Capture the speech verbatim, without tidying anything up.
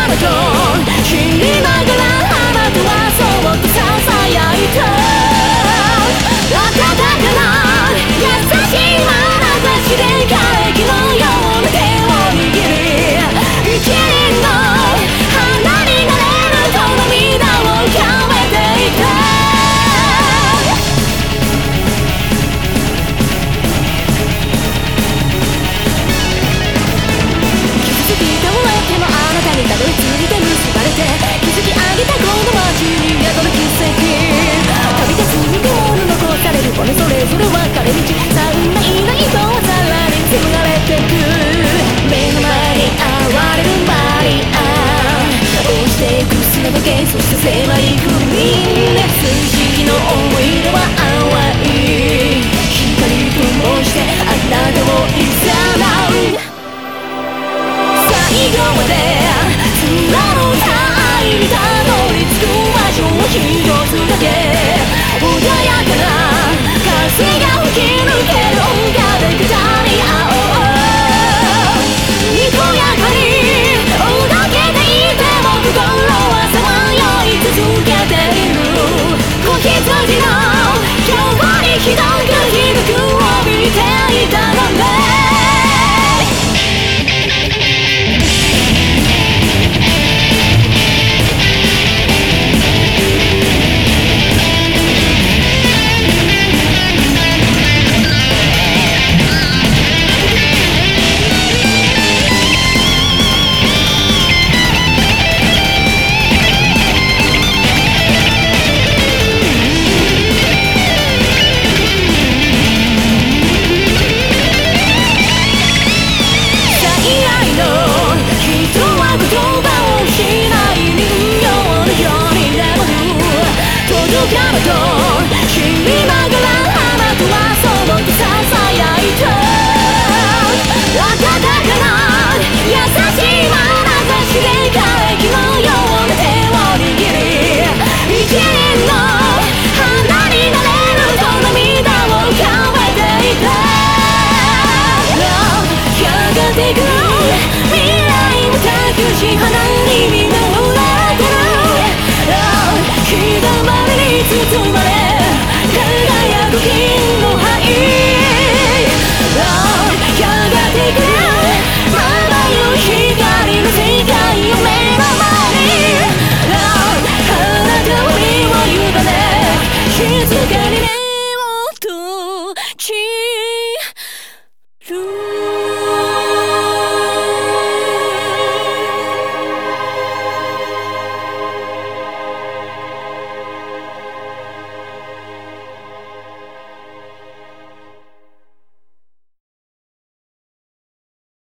なと知りながらあなたはそっと囁いた。温かな優しい眼差しで枯れ木のような手を握り、一輪の花になれると涙を浮かべていた。傷つき倒れてもあなたにたどり着いて結ばれて築き上げたこの街に宿る奇跡。旅立つ生き物残される骨それぞれ分かれ道。三枚の糸はさらに紡がれてく。目の前に現れるマリア押していく砂時計、そして迫り来る